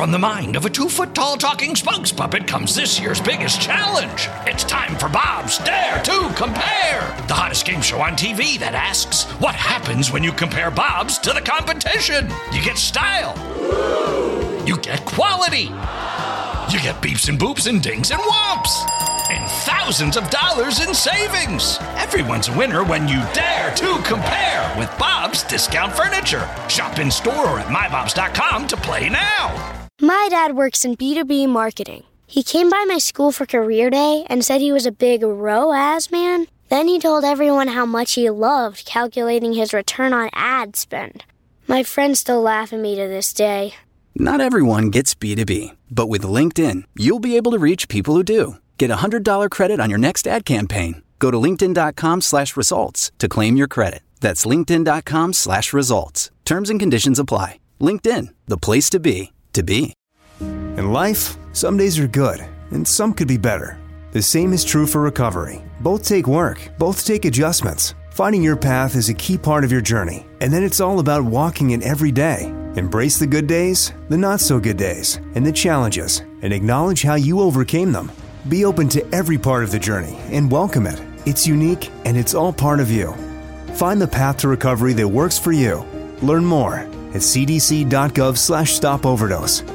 from the mind of a 2-foot-tall talking spokes puppet comes this year's biggest challenge. It's time for Bob's Dare to Compare, the hottest game show on TV that asks, what happens when you compare Bobs to the competition? You get style. You get quality. You get beeps and boops and dings and whomps. And thousands of dollars in savings. Everyone's a winner when you dare to compare with Bob's Discount Furniture. Shop in store or at mybobs.com to play now. My dad works in B2B marketing. He came by my school for career day and said he was a big ROAS man. Then he told everyone how much he loved calculating his return on ad spend. My friends still laugh at me to this day. Not everyone gets B2B, but with LinkedIn, you'll be able to reach people who do. Get a $100 credit on your next ad campaign. Go to linkedin.com/results to claim your credit. That's linkedin.com/results. Terms and conditions apply. LinkedIn, the place to be, to be. In life, some days are good, and some could be better. The same is true for recovery. Both take work, both take adjustments. Finding your path is a key part of your journey, and then it's all about walking it every day. Embrace the good days, the not-so-good days, and the challenges, and acknowledge how you overcame them. Be open to every part of the journey and welcome it. It's unique, and it's all part of you. Find the path to recovery that works for you. Learn more at cdc.gov/stopoverdose.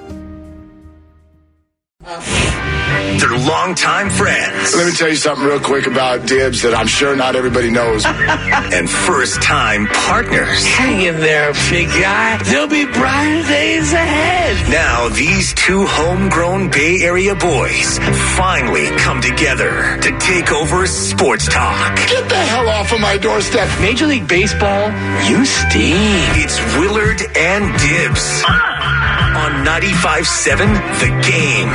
They're longtime friends. Let me tell you something real quick about Dibs that I'm sure not everybody knows. And first-time partners. Hang in there, big guy. There'll be brighter days ahead. Now, these two homegrown Bay Area boys finally come together to take over sports talk. Get the hell off of my doorstep. Major League Baseball, you stink. It's Willard and Dibs on 95.7 The Game.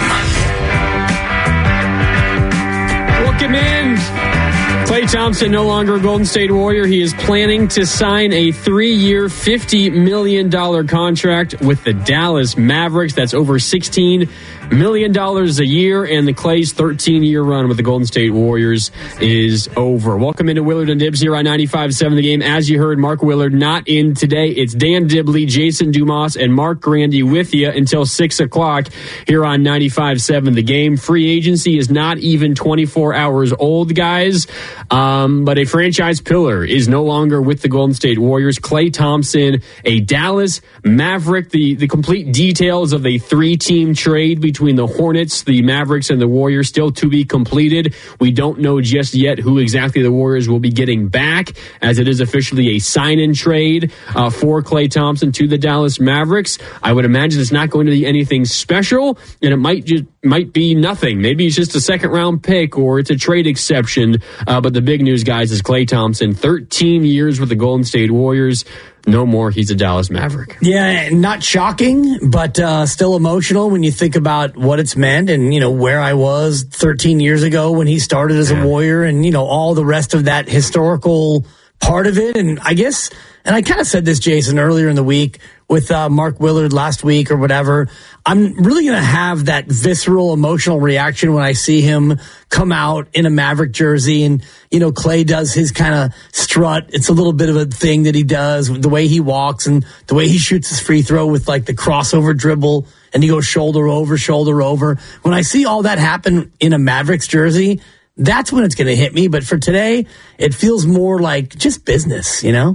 Welcome in. Klay Thompson, no longer a Golden State Warrior. He is planning to sign a 3-year, $50 million contract with the Dallas Mavericks. That's over $16 million a year, and the Klay's 13-year run with the Golden State Warriors is over. Welcome into Willard and Dibs here on 95.7 The Game. As you heard, Mark Willard not in today. It's Dan Dibley, Jason Dumas, and Mark Grandy with you until 6 o'clock here on 95.7 The Game. Free agency is not even 24 hours old, guys. But a franchise pillar is no longer with the Golden State Warriors. Klay Thompson, a Dallas Maverick. The complete details of a 3-team trade between the Hornets, the Mavericks, and the Warriors still to be completed. We don't know just yet who exactly the Warriors will be getting back, as it is officially a sign-in trade for Klay Thompson to the Dallas Mavericks. I would imagine it's not going to be anything special, and it might be nothing. Maybe it's just a second-round pick, or it's a trade exception. But the big news, guys, is Klay Thompson, 13 years with the Golden State Warriors. No more. He's a Dallas Maverick. Yeah, not shocking, but still emotional when you think about what it's meant and, where I was 13 years ago when he started as a Warrior and, all the rest of that historical part of it. And I guess, and I kind of said this, Jason, earlier in the week with Mark Willard last week or whatever, I'm really going to have that visceral emotional reaction when I see him come out in a Maverick jersey and, Klay does his kind of strut. It's a little bit of a thing that he does, the way he walks and the way he shoots his free throw with like the crossover dribble and he goes shoulder over, shoulder over. When I see all that happen in a Mavericks jersey, that's when it's going to hit me. But for today, it feels more like just business, Yeah,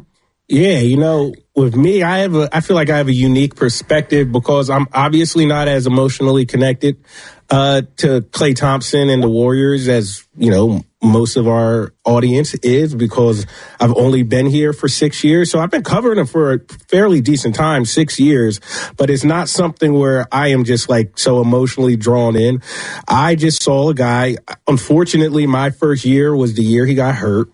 with me, I feel like I have a unique perspective because I'm obviously not as emotionally connected to Klay Thompson and the Warriors as, most of our audience is, because I've only been here for 6 years. So I've been covering him for a fairly decent time, 6 years, but it's not something where I am just like so emotionally drawn in. I just saw a guy. Unfortunately, my first year was the year he got hurt.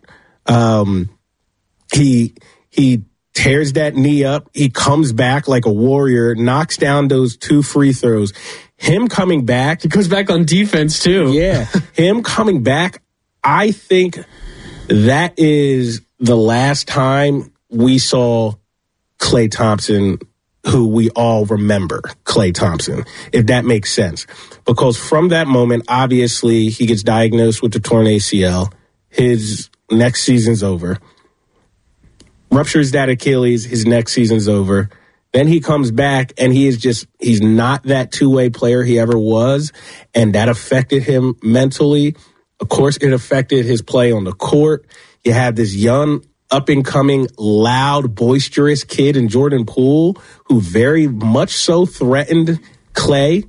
He tears that knee up. He comes back like a Warrior, knocks down those 2 free throws. Him coming back. He goes back on defense, too. Yeah. Him coming back, I think that is the last time we saw Klay Thompson, who we all remember, Klay Thompson, if that makes sense. Because from that moment, obviously, he gets diagnosed with the torn ACL. His next season's over. Ruptures that Achilles, his next season's over. Then he comes back and he's not that two-way player he ever was. And that affected him mentally. Of course, it affected his play on the court. You have this young, up-and-coming, loud, boisterous kid in Jordan Poole who very much so threatened Klay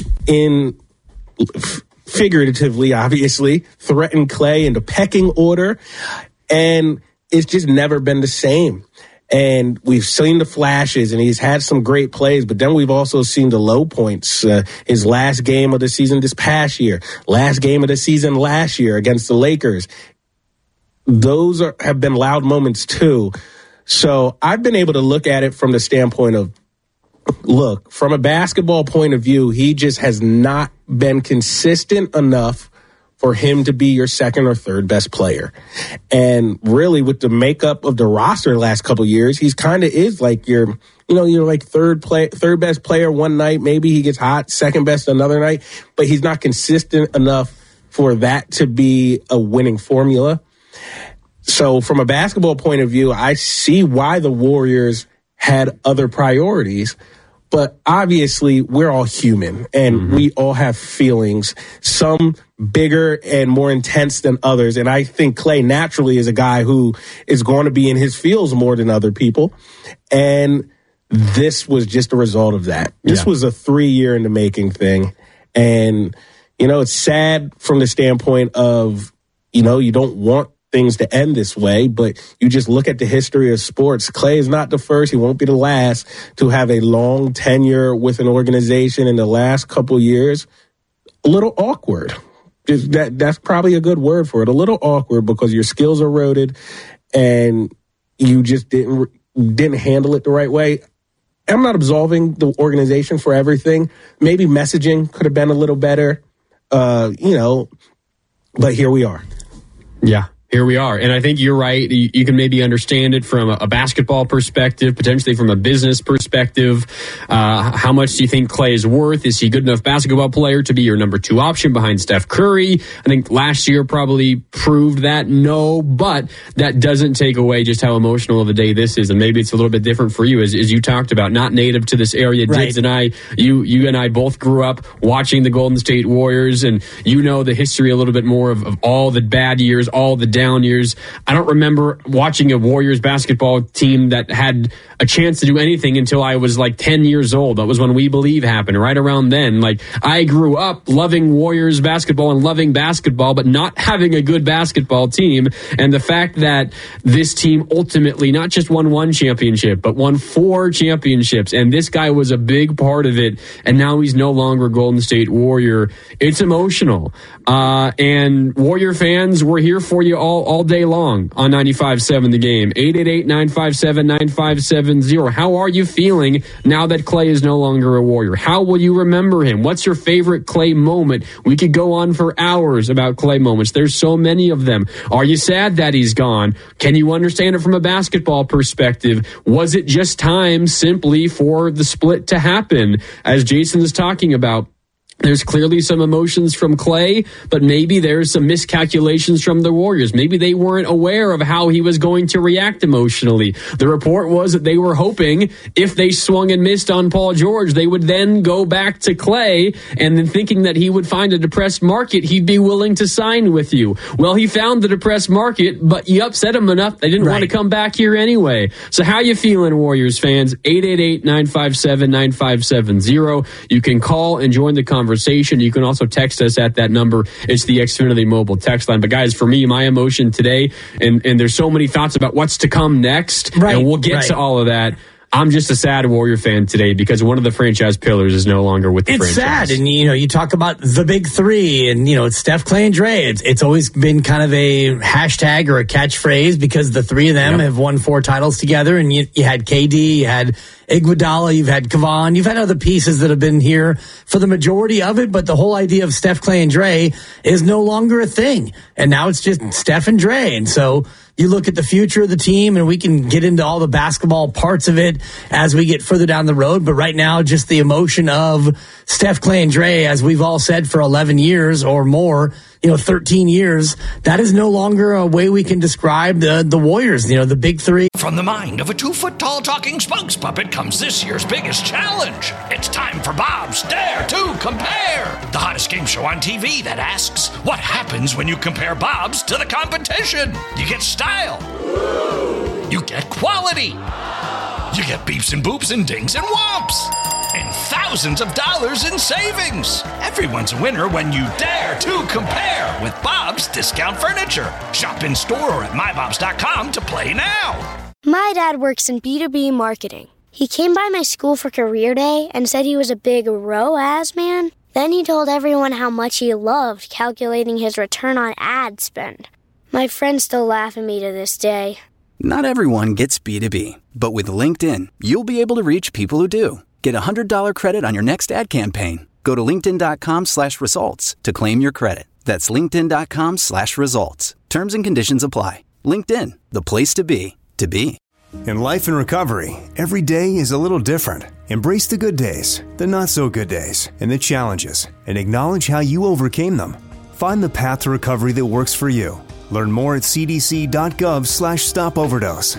figuratively, obviously, threatened Klay in the pecking order. And it's just never been the same. And we've seen the flashes, and he's had some great plays, but then we've also seen the low points. His last game of the season this past year, last game of the season last year against the Lakers. Those have been loud moments too. So I've been able to look at it from the standpoint of, look, from a basketball point of view, he just has not been consistent enough for him to be your second or third best player. And really with the makeup of the roster the last couple of years, he's kind of is like you're like third best player one night. Maybe he gets hot, second best another night, but he's not consistent enough for that to be a winning formula. So from a basketball point of view, I see why the Warriors had other priorities. But obviously, we're all human, and we all have feelings, some bigger and more intense than others. And I think Klay naturally is a guy who is going to be in his feels more than other people. And this was just a result of that. This was a 3-year in the making thing. And, it's sad from the standpoint of, you don't want things to end this way, but you just look at the history of sports. Klay is not the first. He won't be the last to have a long tenure with an organization in the last couple years. A little awkward. That's probably a good word for it. A little awkward because your skills eroded and you just didn't handle it the right way. I'm not absolving the organization for everything. Maybe messaging could have been a little better, but here we are. Yeah. Here we are. And I think you're right. You can maybe understand it from a basketball perspective, potentially from a business perspective. How much do you think Klay is worth? Is he a good enough basketball player to be your number 2 option behind Steph Curry? I think last year probably proved that no, but that doesn't take away just how emotional of a day this is. And maybe it's a little bit different for you, as you talked about, not native to this area. Right. Diggs and I, you and I both grew up watching the Golden State Warriors, and the history a little bit more of all the bad years, all the down years. I don't remember watching a Warriors basketball team that had a chance to do anything until I was like 10 years old. That was when We Believe happened, right around then. Like, I grew up loving Warriors basketball and loving basketball, but not having a good basketball team. And the fact that this team ultimately not just won 1 championship, but won 4 championships, and this guy was a big part of it, and now he's no longer Golden State Warrior. It's emotional. And Warrior fans, we're here for you all day long on 95.7 The Game. 888-957-9570. How are you feeling now that Klay is no longer a Warrior? How will you remember him? What's your favorite Klay moment? We could go on for hours about Klay moments. There's so many of them. Are you sad that he's gone? Can you understand it from a basketball perspective? Was it just time simply for the split to happen? As Jason is talking about, there's clearly some emotions from Klay, but maybe there's some miscalculations from the Warriors. Maybe they weren't aware of how he was going to react emotionally. The report was that they were hoping if they swung and missed on Paul George, they would then go back to Klay, and then thinking that he would find a depressed market, he'd be willing to sign with you. Well, he found the depressed market, but you upset him enough they didn't want to come back here anyway. So how you feeling, Warriors fans? 888-957-9570. You can call and join the conversation. You can also text us at that number. It's the Xfinity mobile text line. But guys, for me, my emotion today, and there's so many thoughts about what's to come next, and we'll get to all of that. I'm just a sad Warrior fan today because one of the franchise pillars is no longer with the franchise. It's sad. And, you talk about the big 3 and, it's Steph, Klay, and Dre. It's always been kind of a hashtag or a catchphrase because the 3 of them have won 4 titles together. And you had KD, you had Iguodala, you've had Kevon, you've had other pieces that have been here for the majority of it. But the whole idea of Steph, Klay, and Dre is no longer a thing. And now it's just Steph and Dre. And so you look at the future of the team, and we can get into all the basketball parts of it as we get further down the road. But right now, just the emotion of Steph, Klay, and Dre, as we've all said for 11 years or more, 13 years, that is no longer a way we can describe the Warriors, the big three. From the mind of a 2-foot-tall talking spokes puppet comes this year's biggest challenge. It's time for Bob's Dare to Compare, the hottest game show on TV that asks, what happens when you compare Bob's to the competition? You get style. You get quality. You get beeps and boops and dings and whomps. And thousands of dollars in savings. Everyone's a winner when you dare to compare with Bob's Discount Furniture. Shop in store or at mybobs.com to play now. My dad works in B2B marketing. He came by my school for career day and said he was a big ROAS man. Then he told everyone how much he loved calculating his return on ad spend. My friends still laugh at me to this day. Not everyone gets B2B, but with LinkedIn, you'll be able to reach people who do. Get a $100 credit on your next ad campaign. Go to linkedin.com/results to claim your credit. That's linkedin.com/results. Terms and conditions apply. LinkedIn, the place to be, to be. In life and recovery, every day is a little different. Embrace the good days, the not so good days, and the challenges, and acknowledge how you overcame them. Find the path to recovery that works for you. Learn more at cdc.gov/stopoverdose.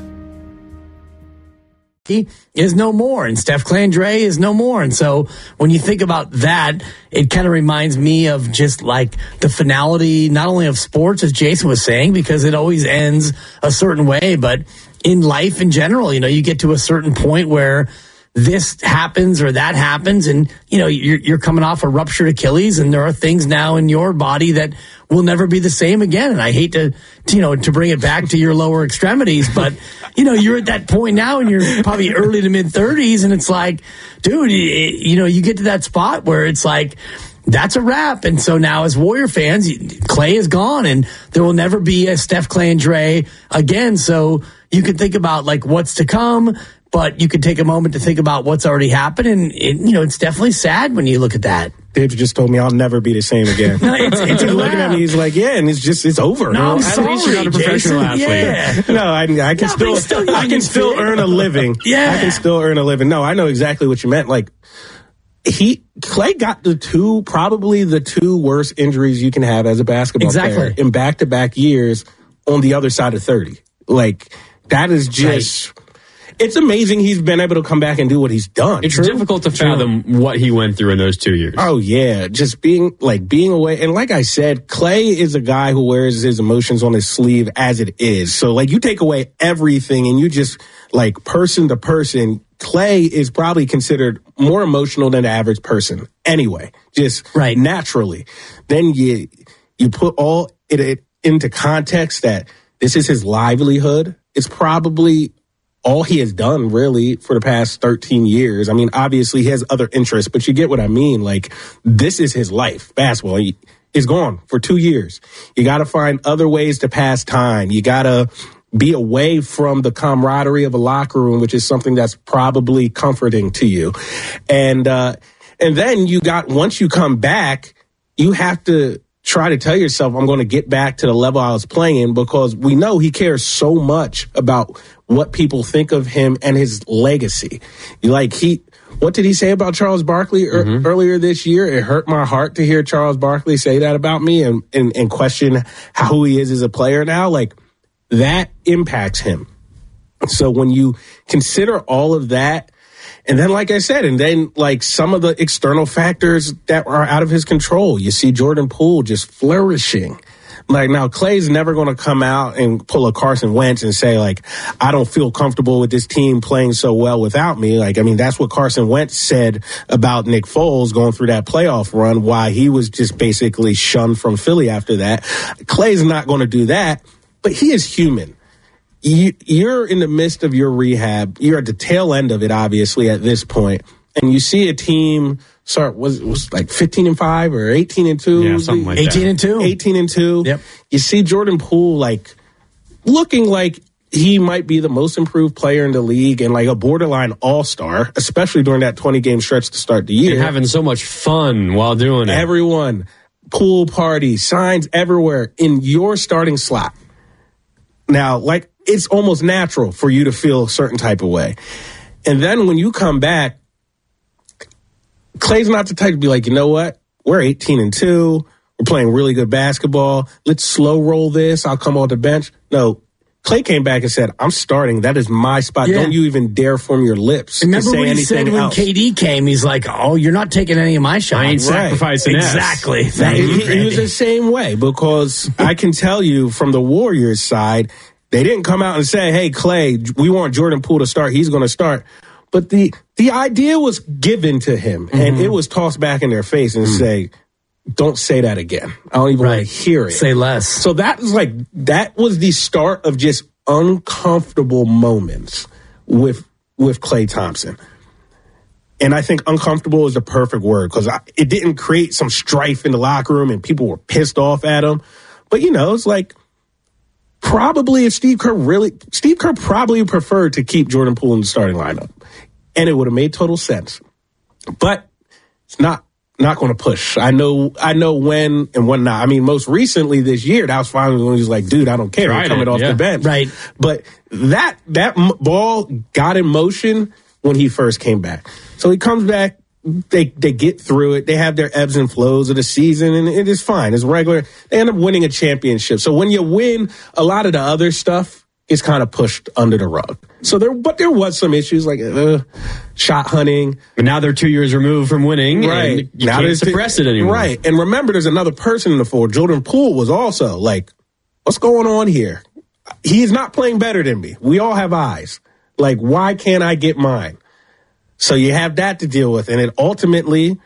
He is no more, and Steph Clandre is no more. And so when you think about that, it kind of reminds me of just like the finality, not only of sports, as Jason was saying, because it always ends a certain way, but in life in general, you get to a certain point where this happens or that happens, and you're coming off a ruptured Achilles, and there are things now in your body that will never be the same again. And I hate to bring it back to your lower extremities, but you're at that point now, and you're probably early to mid 30s, and it's like, dude, you get to that spot where it's like, that's a wrap. And so now as Warrior fans, Clay is gone, and there will never be a Steph Clandre again. So you can think about like what's to come, but you could take a moment to think about what's already happened. And it's definitely sad when you look at that. Dave just told me I'll never be the same again. No, it's he's looking at me. He's like, yeah, and it's over. No, I'm sorry, at least you're not a professional athlete. Yeah. No, I can still earn a living. Yeah. I can still earn a living. No, I know exactly what you meant. Like, Clay got probably the two worst injuries you can have as a basketball player in back-to-back years on the other side of 30. Like, that is just... Right. It's amazing he's been able to come back and do what he's done. It's difficult to fathom what he went through in those 2 years. Oh, yeah. Just being away. And like I said, Clay is a guy who wears his emotions on his sleeve as it is. So, like, you take away everything and you just, like, person to person, Clay is probably considered more emotional than the average person anyway, just naturally. Then you put all it into context that this is his livelihood. It's probably all he has done really for the past 13 years. I mean, obviously he has other interests, but you get what I mean. Like, this is his life. Basketball is gone for 2 years. You got to find other ways to pass time. You got to be away from the camaraderie of a locker room, which is something that's probably comforting to you. And then once you come back, you have to try to tell yourself, I'm going to get back to the level I was playing, because we know he cares so much about what people think of him and his legacy. What did he say about Charles Barkley earlier this year? It hurt my heart to hear Charles Barkley say that about me and question who he is as a player now. Like, that impacts him. So when you consider all of that, and then, like I said, some of the external factors that are out of his control, you see Jordan Poole just flourishing. Like, now Clay's never going to come out and pull a Carson Wentz and say, like, I don't feel comfortable with this team playing so well without me. Like, I mean, that's what Carson Wentz said about Nick Foles going through that playoff run, why he was just basically shunned from Philly after that. Clay's not going to do that, but he is human. You're in the midst of your rehab. You're at the tail end of it, obviously, at this point. And you see a team start, was like 15-5 or 18-2? Yeah, something like 18-2. 18-2. Yep. You see Jordan Poole, like, looking like he might be the most improved player in the league and like a borderline all-star, especially during that 20-game stretch to start the year. And having so much fun while doing it. Everyone, pool party, signs everywhere in your starting slot. Now, like, it's almost natural for you to feel a certain type of way. And then when you come back, Clay's not the type to be like, you know what? We're 18-2. We're playing really good basketball. Let's slow roll this. I'll come off the bench. No, Clay came back and said, I'm starting. That is my spot. Yeah. Don't you even dare form your lips to say what he said when KD came? He's like, oh, you're not taking any of my shots. I ain't sacrificing Exactly. He was the same way, because I can tell you from the Warriors side, they didn't come out and say, hey, Clay, we want Jordan Poole to start. He's going to start. But the idea was given to him, and it was tossed back in their face and say, don't say that again. I don't even want to hear it. Say less. So that was the start of just uncomfortable moments with Klay Thompson. And I think uncomfortable is the perfect word, because it didn't create some strife in the locker room and people were pissed off at him. But, it's like, probably if Steve Kerr probably preferred to keep Jordan Poole in the starting lineup, and it would have made total sense. But it's not going to push. I know when and when not. I mean, most recently this year, that was finally when he was like, dude, I don't care. I'm coming off the bench. Right. But that ball got in motion when he first came back. So he comes back. They get through it. They have their ebbs and flows of the season, and it is fine. It's regular. They end up winning a championship. So when you win, a lot of the other stuff is kind of pushed under the rug. So there was some issues like shot hunting. But now they're 2 years removed from winning. Right. And you can't suppress it anymore. Right. And remember, there's another person in the fold. Jordan Poole was also like, what's going on here? He's not playing better than me. We all have eyes. Like, why can't I get mine? So you have that to deal with. And it ultimately,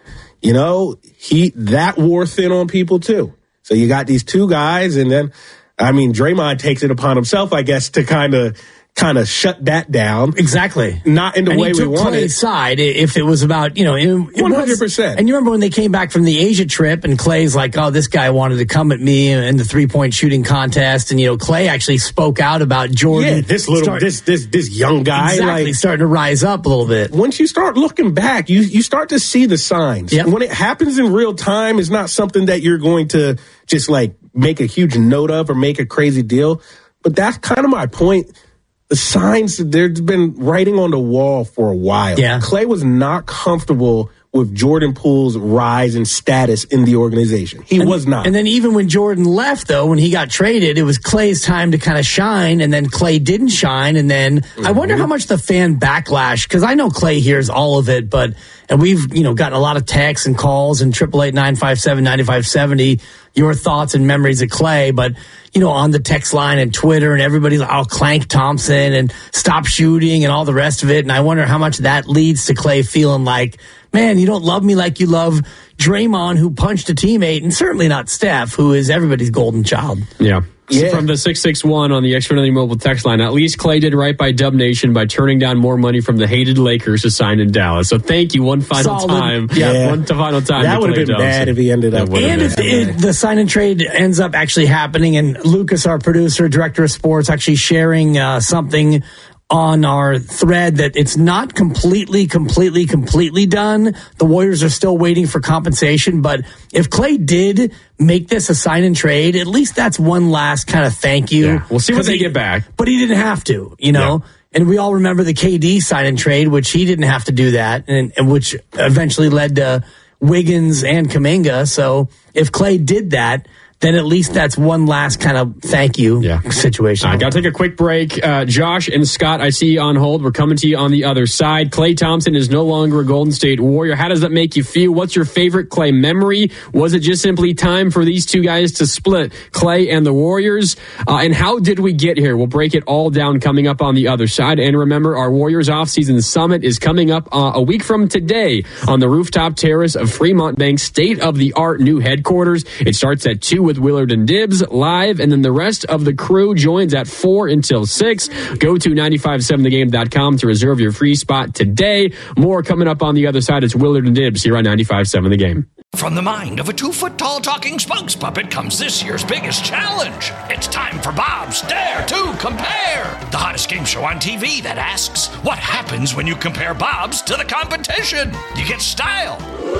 that wore thin on people too. So you got these two guys, and then, Draymond takes it upon himself, I guess, to kind of shut that down. Exactly. Not in the way we wanted. Clay's side, if it was about, 100%. And you remember when they came back from the Asia trip and Clay's like, oh, this guy wanted to come at me in the 3-point shooting contest. And, Clay actually spoke out about Jordan. Yeah, this young guy. Exactly, starting to rise up a little bit. Once you start looking back, you start to see the signs. Yep. When it happens in real time, it's not something that you're going to just make a huge note of or make a crazy deal. But that's kind of my point. The signs, there's been writing on the wall for a while. Yeah. Clay was not comfortable with Jordan Poole's rise in status in the organization. He was not. And then even when Jordan left, though, when he got traded, it was Clay's time to kind of shine, and then Clay didn't shine. And then I wonder how much the fan backlash, because I know Clay hears all of it, and we've, gotten a lot of texts and calls and 888-957-9570, your thoughts and memories of Clay, but on the text line and Twitter and everybody's like, oh, Clank Thompson and stop shooting and all the rest of it. And I wonder how much that leads to Clay feeling like, man, you don't love me like you love Draymond, who punched a teammate, and certainly not Steph, who is everybody's golden child. Yeah. From the 661 on the Xfinity Mobile text line, at least Clay did right by Dub Nation by turning down more money from the hated Lakers to sign in Dallas. So thank you one final time. One final time. That would have been bad if he ended up. And if the sign and trade ends up actually happening, and Lucas, our producer, director of sports, actually sharing something on our thread that it's not completely done. The Warriors are still waiting for compensation, but if Clay did make this a sign and trade, at least that's one last kind of thank you. Yeah. We'll see what they get back. But he didn't have to, Yeah. And we all remember the KD sign and trade, which he didn't have to do that, and which eventually led to Wiggins and Kuminga. So if Clay did that, then at least that's one last kind of thank you situation. I got to take a quick break. Josh and Scott, I see you on hold. We're coming to you on the other side. Klay Thompson is no longer a Golden State Warrior. How does that make you feel? What's your favorite Klay memory? Was it just simply time for these two guys to split, Klay and the Warriors? And how did we get here? We'll break it all down coming up on the other side. And remember, our Warriors offseason summit is coming up a week from today on the rooftop terrace of Fremont Bank's state-of-the-art new headquarters. It starts at 2 with Willard and Dibbs live, and then the rest of the crew joins at 4 until 6. Go to 957thegame.com to reserve your free spot today. More coming up on the other side. It's Willard and Dibbs here on 95.7 The Game. From the mind of a 2-foot-tall talking spokes puppet comes this year's biggest challenge. It's time for Bob's Dare to Compare, the hottest game show on TV that asks, what happens when you compare Bob's to the competition? You get style.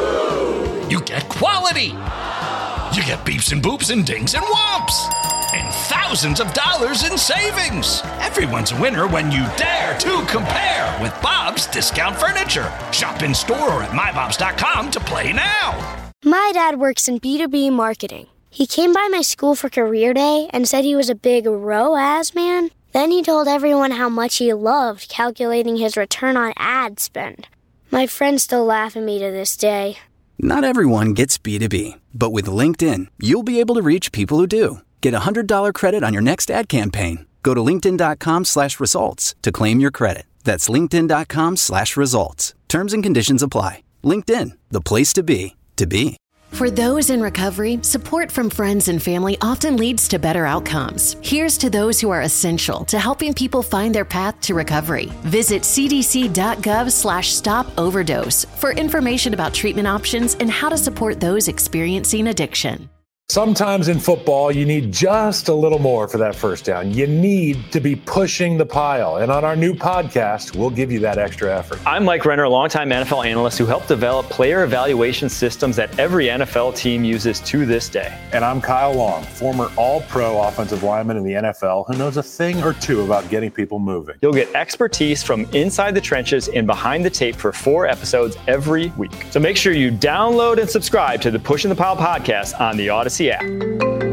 You get quality. You get beeps and boops and dings and whomps. And thousands of dollars in savings. Everyone's a winner when you dare to compare with Bob's Discount Furniture. Shop in store or at mybobs.com to play now. My dad works in B2B marketing. He came by my school for career day and said he was a big ROAS man. Then he told everyone how much he loved calculating his return on ad spend. My friends still laugh at me to this day. Not everyone gets B2B, but with LinkedIn, you'll be able to reach people who do. Get a $100 credit on your next ad campaign. Go to linkedin.com/results to claim your credit. That's linkedin.com/results. Terms and conditions apply. LinkedIn, the place to be, to be. For those in recovery, support from friends and family often leads to better outcomes. Here's to those who are essential to helping people find their path to recovery. Visit cdc.gov/stop-overdose for information about treatment options and how to support those experiencing addiction. Sometimes in football, you need just a little more for that first down. You need to be pushing the pile. And on our new podcast, we'll give you that extra effort. I'm Mike Renner, a longtime NFL analyst who helped develop player evaluation systems that every NFL team uses to this day. And I'm Kyle Long, former all-pro offensive lineman in the NFL who knows a thing or two about getting people moving. You'll get expertise from inside the trenches and behind the tape for 4 episodes every week. So make sure you download and subscribe to the Pushing the Pile podcast on the Odyssey app.